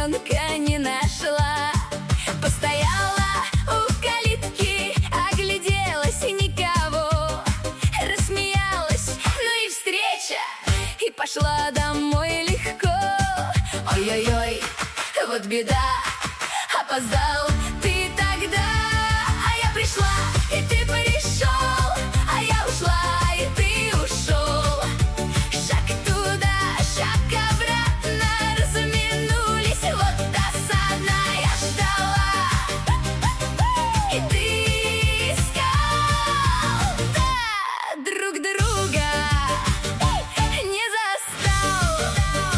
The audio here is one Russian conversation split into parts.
ребенка не нашла. Постояла у калитки, огляделась и никого. Рассмеялась, ну и встреча, и пошла домой легко. Ой-ой-ой, вот беда, опоздал ты тогда. А я пришла, и ты пришел, а я ушла, и ты ушел. Шаг туда, шаг обратно, разминулись, вот досадно. Я ждала, и ты искал, да, друг друга не застал.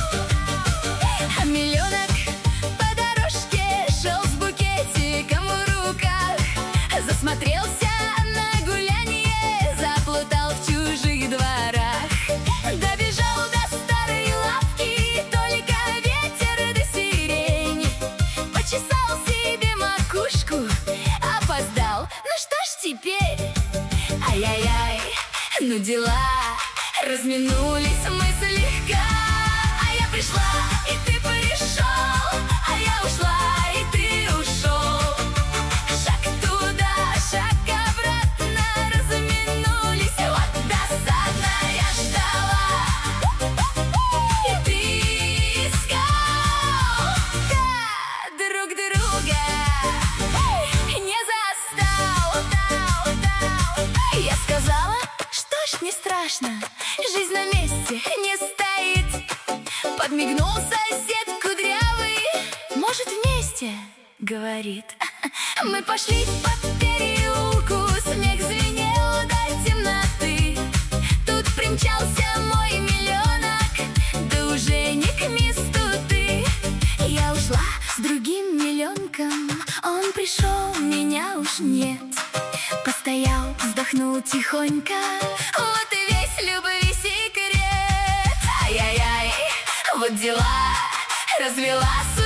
А миллионок по дорожке шел с букетиком в руках. Засмотрелся на гулянье, заплутал в чужих дворах. Добежал до старой лавки, только ветер да сирень. Почесал себе макушку, опоздал, ну что ж теперь? Ай-яй-яй, ну дела, разминулись мы слегка. А я пришла, и ты пришел, а я ушла, и ты ушел. Шаг туда, шаг обратно, разминулись, вот досадно. Я ждала, и ты искал, да, друг друга не застал. Я сказала, что ж не страшно, жизнь на месте не стоит. Подмигнул сосед кудрявый, может вместе, говорит. Мы пошли по переулку, смех звенел до темноты. Тут примчался мой миллионок, да уже не к месту ты. Я ушла с другим миллионком, он пришел, меня уж нет. Постоял, вздохнул тихонько, вот и весь любви секрет. Ай-яй-яй, вот дела, развела